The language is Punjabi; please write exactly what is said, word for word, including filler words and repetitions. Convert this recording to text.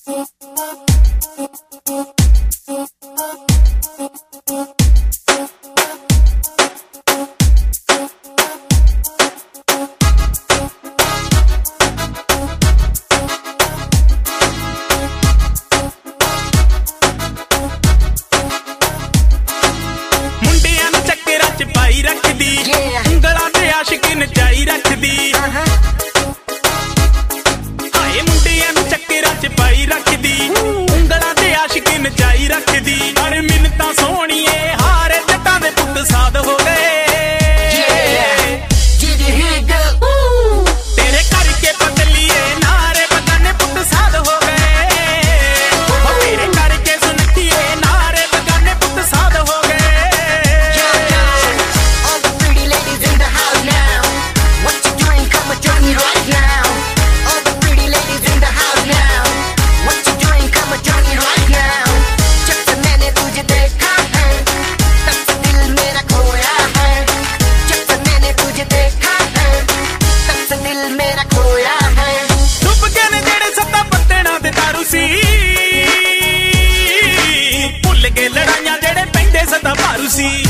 ਉਂਗਲਾਂ ਤੇ ਆਸ਼ਕੀ ਨਚਾਈ ਰੱਖਦੀ ਹਾਏ ਮੁੰਡਿਆਂ ਨੂੰ ਚੱਕਰਾਂ ਚ ਪਾਈ ਰੱਖਦੀ ਉਂਗਲਾਂ ਤੇ ਆਸ਼ਕੀ ਨਚਾਈ ਰੱਖਦੀ ਪਰ ਮਿੰਨਤਾਂ ਸੋਹਣੀਏ ਹਾਰੇ ਜੱਟਾਂ ਦੇ ਪੁੱਤ ਸਾਧ ਹੋ ਗਏ ਤੇਰੇ ਕਰਕੇ ਪਤਲੀਏ ਨਾਰੇ ਬਗਾਨੇ ਪੁੱਤ ਸਾਧ ਹੋ ਗਏ ਤੇਰੇ ਕਰਕੇ ਸੁਨੱਖੀਏ ਨਾਰੇ ਬਗਾਨੇ ਪੁੱਤ ਸਾਧ ਹੋ ਗਏ ਭੁੱਲ ਗਏ ਲੜਾਈਆਂ ਜਿਹੜੇ ਪੈਂਦੇ ਸਦਾ ਭਾਰੂ ਸੀ